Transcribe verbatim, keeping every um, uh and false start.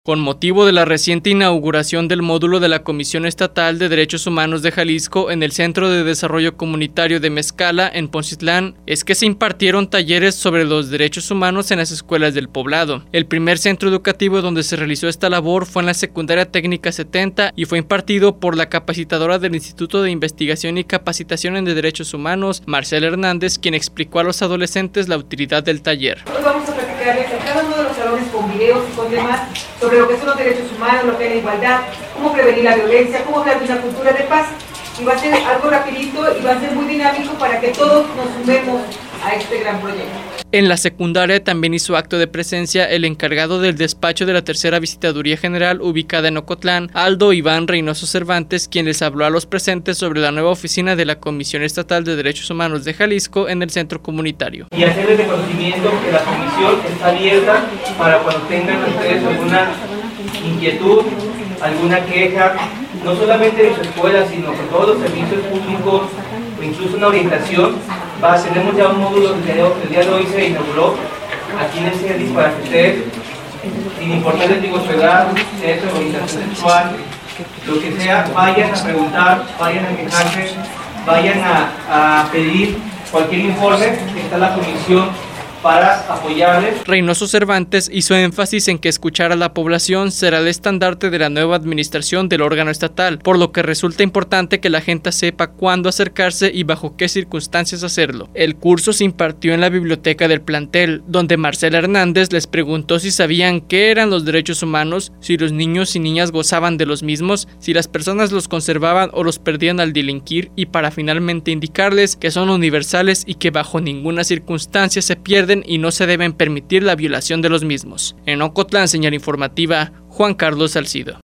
Con motivo de la reciente inauguración del módulo de la Comisión Estatal de Derechos Humanos de Jalisco en el Centro de Desarrollo Comunitario de Mezcala, en Poncitlán, es que se impartieron talleres sobre los derechos humanos en las escuelas del poblado. El primer centro educativo donde se realizó esta labor fue en la Secundaria Técnica setenta y fue impartido por la capacitadora del Instituto de Investigación y Capacitación en Derechos Humanos, Marcela Hernández, quien explicó a los adolescentes la utilidad del taller. Hoy vamos a platicarles a cada uno de los salones con videos y con demás sobre lo que son los derechos humanos, lo que es la igualdad, cómo prevenir la violencia, cómo crear una cultura de paz. Y va a ser algo rapidito y va a ser muy dinámico para que todos nos sumemos a este gran proyecto. En la secundaria también hizo acto de presencia el encargado del despacho de la tercera visitaduría general ubicada en Ocotlán, Aldo Iván Reynoso Cervantes, quien les habló a los presentes sobre la nueva oficina de la Comisión Estatal de Derechos Humanos de Jalisco en el centro comunitario. Y hacerles de conocimiento que la comisión está abierta para cuando tengan ustedes alguna inquietud, alguna queja, no solamente de su escuela, sino con todos los servicios públicos o incluso una orientación. Va, tenemos ya un módulo que el día de hoy se inauguró aquí en el C E D I S para que ustedes, sin importar el tipo de edad, sexo, orientación sexual, lo que sea, vayan a preguntar, vayan a quejarse, vayan a, a pedir cualquier informe, que está la comisión para apoyarles. Reynoso Cervantes hizo énfasis en que escuchar a la población será el estandarte de la nueva administración del órgano estatal, por lo que resulta importante que la gente sepa cuándo acercarse y bajo qué circunstancias hacerlo. El curso se impartió en la biblioteca del plantel, donde Marcela Hernández les preguntó si sabían qué eran los derechos humanos, si los niños y niñas gozaban de los mismos, si las personas los conservaban o los perdían al delinquir, y para finalmente indicarles que son universales y que bajo ninguna circunstancia se pierden y no se deben permitir la violación de los mismos. En Ocotlán, señal informativa, Juan Carlos Salcido.